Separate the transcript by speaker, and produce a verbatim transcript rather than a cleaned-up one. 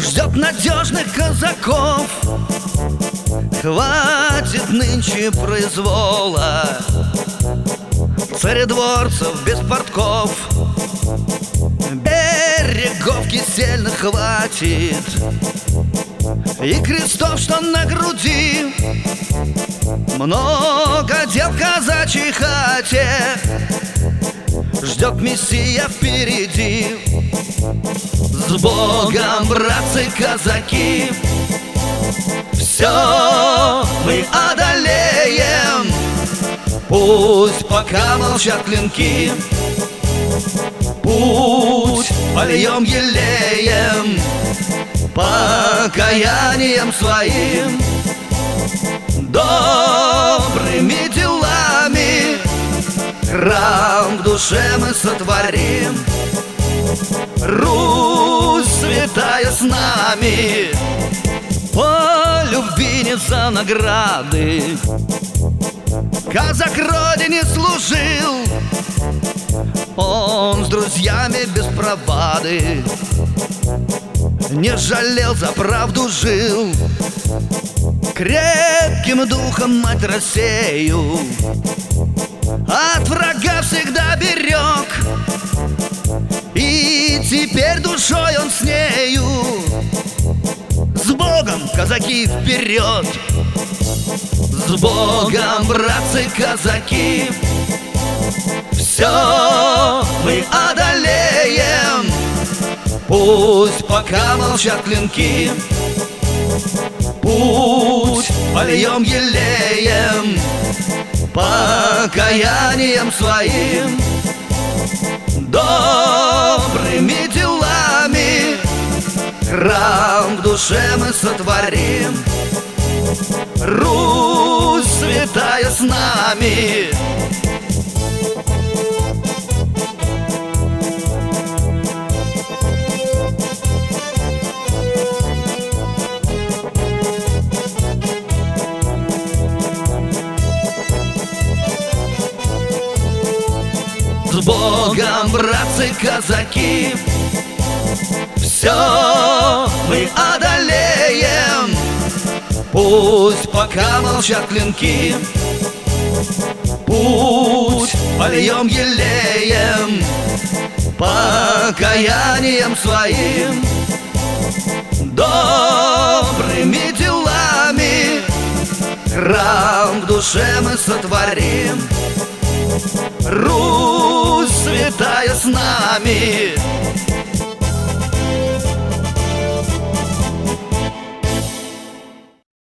Speaker 1: ждет надежных казаков. Хватит нынче произвола, царедворцев без портков. Берегов кисельных хватит и крестов, что на груди. Много дел в казачьей хате, ждет Мессия впереди. С Богом, братцы-казаки, все мы одолеем. Пусть пока молчат клинки, путь польем елеем, покаянием своим, добрыми делами храм в душе мы сотворим. Русь святая с нами, по любви не за награды. Казак родине служил, он с друзьями без провады, не жалел, за правду жил. Крепким духом мать Россию от врага всегда берег, и теперь душой он с нею. С Богом, казаки, вперед! С Богом, братцы-казаки, все мы одолеем. Пусть пока молчат клинки, путь польем елеем, покаянием своим, добрыми делами храм в душе мы сотворим. Русь святая с нами. С Богом, братцы-казаки, все мы одолеем. Пусть пока молчат клинки, путь польем елеем, покаянием своим, добрыми делами храм в душе мы сотворим. Русь святая с нами.